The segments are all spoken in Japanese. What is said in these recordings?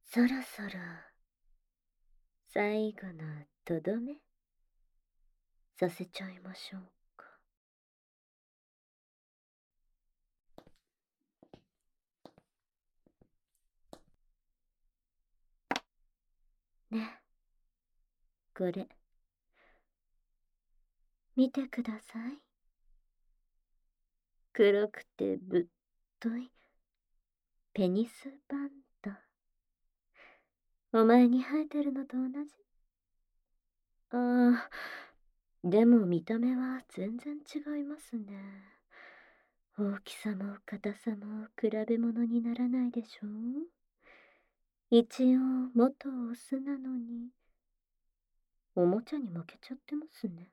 そろそろ最後のとどめさせちゃいましょうか。ね、これ見てください。黒くてぶっといペニスバンド。お前に生えてるのと同じ。ああ、でも見た目は全然違いますね。大きさも硬さも比べ物にならないでしょう。一応元オスなのにおもちゃに負けちゃってますね。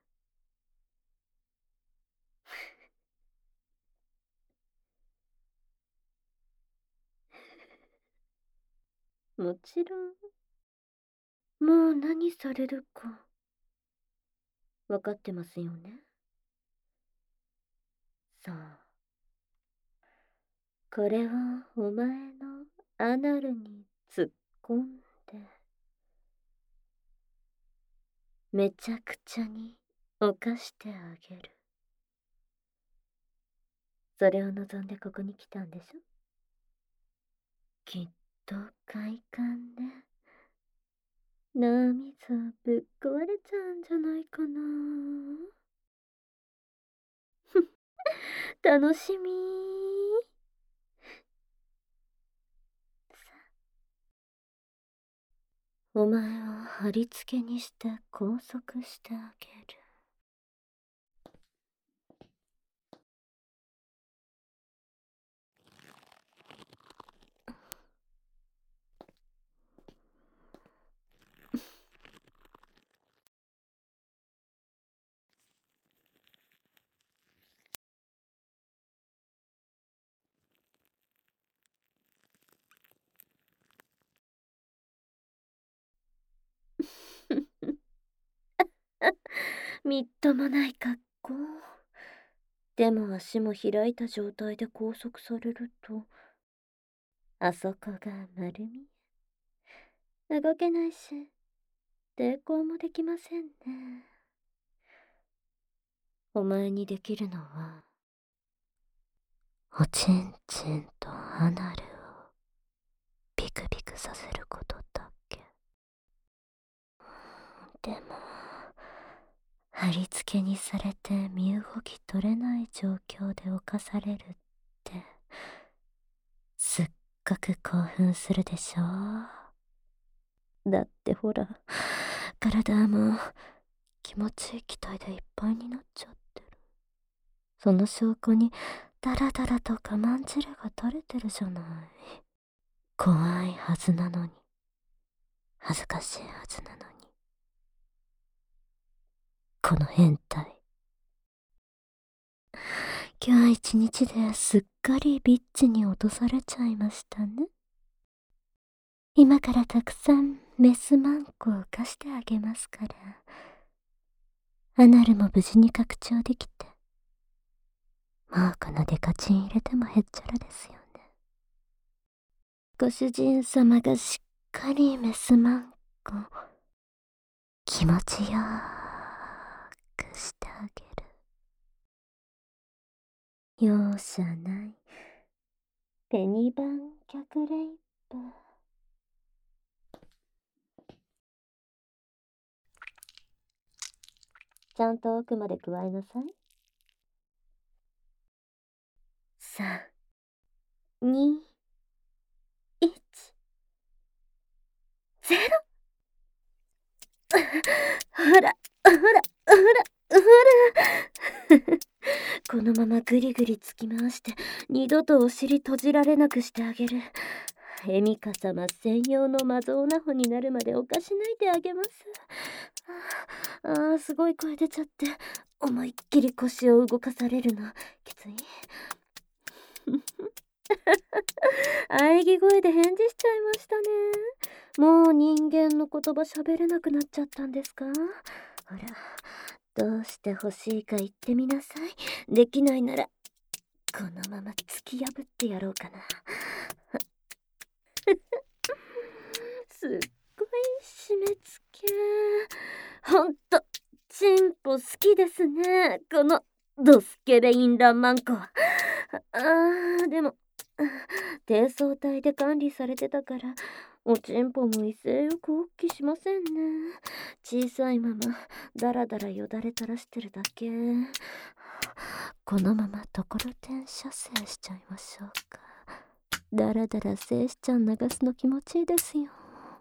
もちろん。もう何されるか分かってますよね。さあ、これをお前のアナルに突っ込んでめちゃくちゃに犯してあげる。それを望んでここに来たんでしょ。きっと快感で脳みそぶっ壊れちゃうんじゃないかな。楽しみー。お前を貼り付けにして拘束してあげる。みっともない格好。でも足も開いた状態で拘束されると、あそこが丸見え。動けないし、抵抗もできませんね。お前にできるのは、おちんちんとアナルをビクビクさせることだけ。でも、貼り付けにされて身動き取れない状況で侵されるって、すっごく興奮するでしょ。だってほら、体はもう気持ちいい気体でいっぱいになっちゃってる。その証拠にダラダラと我慢汁が垂れてるじゃない。怖いはずなのに、恥ずかしいはずなのに、この変態。今日一日ですっかりビッチに落とされちゃいましたね。今からたくさんメスマンコを貸してあげますから、アナルも無事に拡張できて、もうこのデカチン入れてもへっちゃらですよね。ご主人様がしっかりメスマンコ気持ちよーくしてあげる。容赦ないペニバン脚レイプ。ちゃんと奥まで加えなさい。3、2、1、0。ほら、ほら、ほら、ほら。このままぐりぐり突き回して、二度とお尻閉じられなくしてあげる。エミカ様専用のマゾオナホになるまでおかしないであげます。すごい声出ちゃって、思いっきり腰を動かされるの、きつい。喘ぎ声で返事しちゃいましたね。もう人間の言葉喋れなくなっちゃったんですか？ほら、どうして欲しいか言ってみなさい。できないなら、このまま突き破ってやろうかな。 締め付け。ほんとチンポ好きですね、このドスケベインランマンコ。でも低層体で管理されてたからおちんぽも威勢よくおっきしませんね。小さいままだらだらよだれ垂らしてるだけ。このままところてん射精しちゃいましょうか。だらだら精子ちゃん流すの気持ちいいですよ。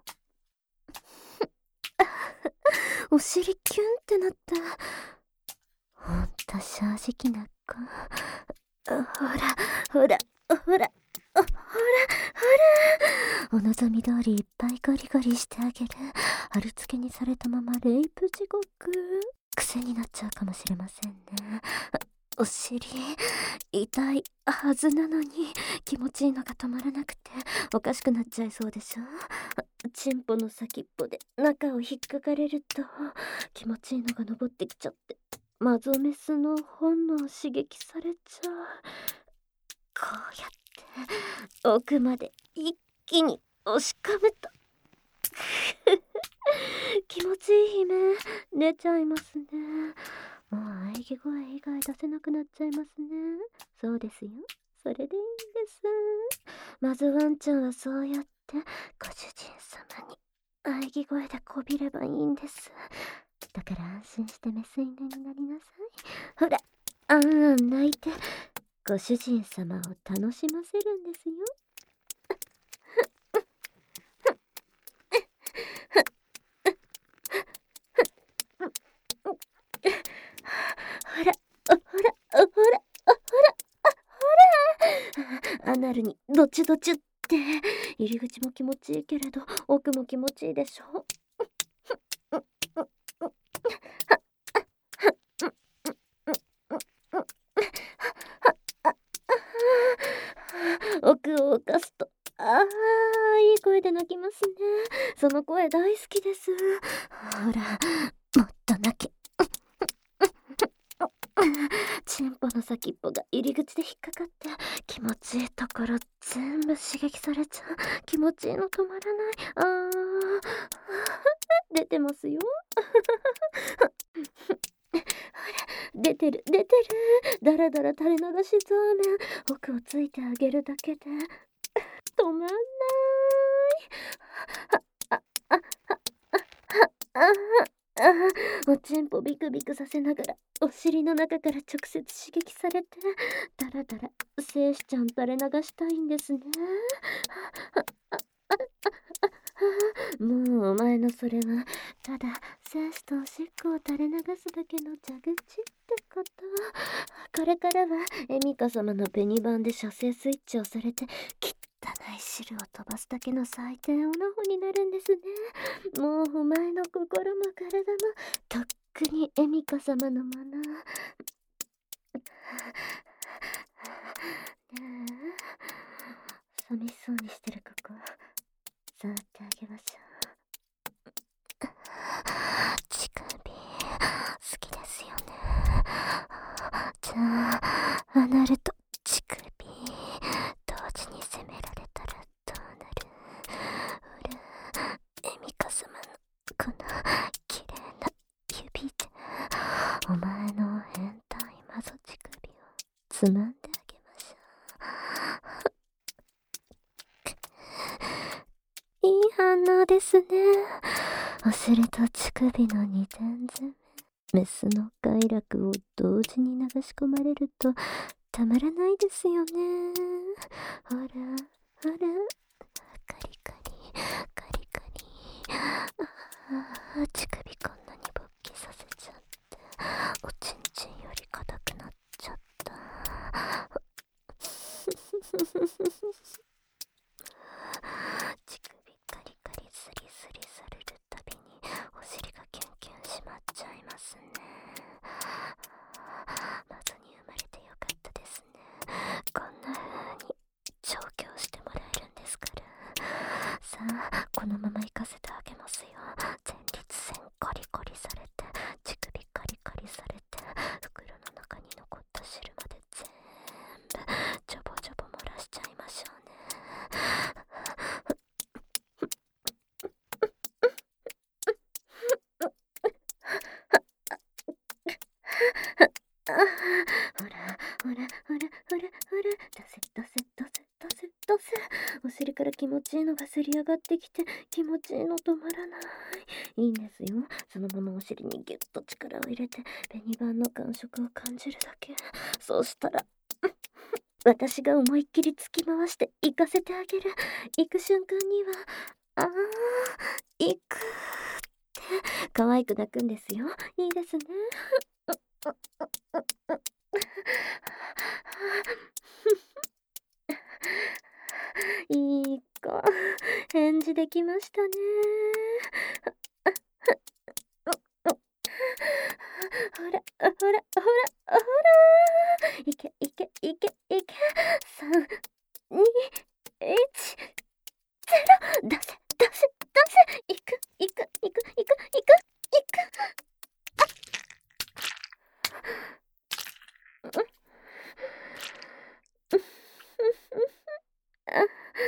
お尻キュンってなった。ほんと正直な子。ほらほらほらほらお望み通りいっぱいゴリゴリしてあげる。貼り付けにされたままレイプ地獄。癖になっちゃうかもしれませんね。お尻痛いはずなのに気持ちいいのが止まらなくておかしくなっちゃいそうでしょ。チンポの先っぽで中を引っかかれると気持ちいいのが登ってきちゃってマゾメスの本能刺激されちゃう。こうやって奥まで一気に押し込むと気持ちいい悲鳴出ちゃいますね。もう喘ぎ声以外出せなくなっちゃいますね。そうですよ、それでいいんです。まずワンちゃんはそうやってご主人様に喘ぎ声でこびればいいんです。だから安心してメス犬になりなさい。ほらあんあん泣いてご主人様を楽しませるんですよ。ほらほらほらアナルにドチドチって入り口も気持ちいいけれど奥も気持ちいいでしょ。奥を犯すといい声で泣きますね。その声大好きです。ほらもっと泣け。チンポの先っぽが入り口で引っかかって気持ちいいところ全部刺激されちゃう。気持ちいいの止まらない。出てますよ。ほら出てるだらだら垂れ流しそうめん。奥をついてあげるだけで止まんない。おちんぽビクビクさせながらお尻の中から直接刺激されてだらだら精子ちゃん垂れ流したいんですね。もうお前のそれはただ精子とおしっこを垂れ流すだけの蛇口ってこと。これからはエミカ様の紅版で射精スイッチを押されて汚い汁を飛ばすだけの最低オナホになるんですね。もうお前の心も体もとっくにエミカ様のもの。ねえ寂しそうにしてるここ触ってあげましょう。乳首好きですよね。じゃあアナルと乳首同時に攻められたらどうなる。ほらエミカ様のこの綺麗な指でお前の変態マゾ乳首をつまんであげましょう。いい反応ですね。お尻と乳首の二点攻め。メスの快楽を同時に流し込まれるとたまらないですよね。ほらほらカリカリカリカリ。乳首こんなに勃起させちゃっておちんちんより硬くなっちゃった。乳首カリカリスリスリされるたびにお尻がキュンキュンしまっちゃいますね。謎に生まれてよかったですね。こんな風に調教してもらえるんですから。さあこのまま行かせてあげますよ。前立腺コリコリされて乳首カリカリされて袋の中に残った汁まで全部ジョボジョボ漏らしちゃいましょうね。 どす。お尻から気持ちいいのがせり上がってきて、気持ちいいの止まらない。いいんですよ。そのままお尻にギュッと力を入れて、紅盤の感触を感じるだけ。そうしたら、私が思いっきり突き回して行かせてあげる。行く瞬間には、あー、行くって可愛く泣くんですよ。いいですね。いい子、返事できましたね。ほら、ほら、ほら、ほら。いけ、いけ、いけ、いけ。3、2、1、0。出せ、出せ、出せ。いく、いく、いく、いく、いく、いく。あ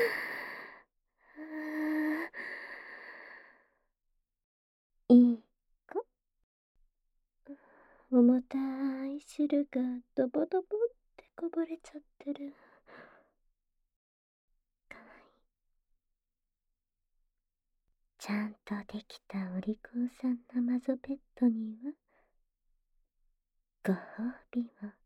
いい子。重たい汁がドボドボってこぼれちゃってる。かわいい。ちゃんとできたお利口さんなマゾペットにはご褒美を